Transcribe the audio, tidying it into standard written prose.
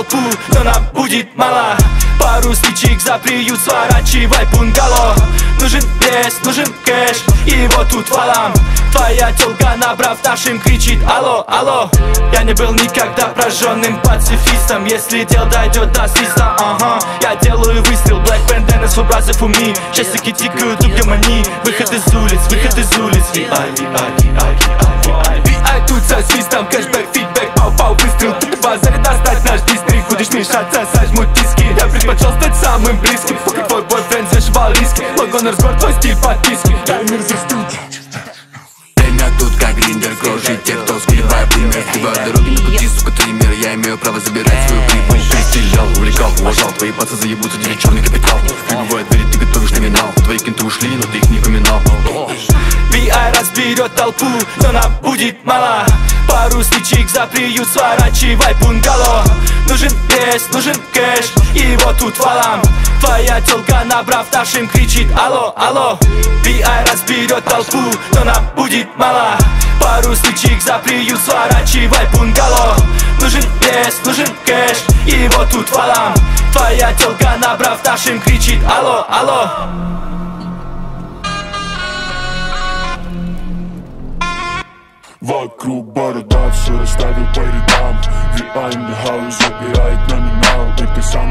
толпу, но нам будет мало. Пару стычек за приют, сворачивай бунгало. Нужен лес, нужен кэш, и вот тут валам. Твоя тёлка, набрав нашим, кричит алло, алло. Я не был никогда прожженным пацифистом. Если дело дойдет до свиста, я делаю выстрел. Black bandana, своеобразов уми. Часики тикают, угомони. Выход из улиц, выход из улиц. VI тут со свистом, кэшбэк, фидбэк, пау-пау, выстрел. Тут в базаре достать наш дистрикт. Будешь мешаться, сожмут тиски. Я предпочел стать самым близким. Пока твой бойфренд зашивал риски. Логон разбор, твой стиль подписки. Таймер застыл. Время тут как гриндер, кружит тех, кто склевает пример. Сбиваю дороги на пути, сука, триммер. Я имею право забирать свою прибыль. Перестрелял, увлекал, уважал. Твои пацы заебутся, тебе черный капитал. Прибывает двери, ты готовишь номинал. Твои кенты ушли, но ты их не поминал. VI разберет толпу, но нам будет мало. Пару стычек за приют, сворачивай бунгало. Нужен лес, нужен кэш, и вот тут валам. Твоя тёлка, набрав нашим, кричит алло, алло. VI разберет толпу, но нам будет мало. Пару стычек за приют, сворачивай бунгало. Нужен лес, нужен кэш, и вот тут валам. Твоя тёлка, набрав нашим, кричит алло, алло. Вокруг борода, все расставил по рядам. VI in the house, забирает номинал. Это самый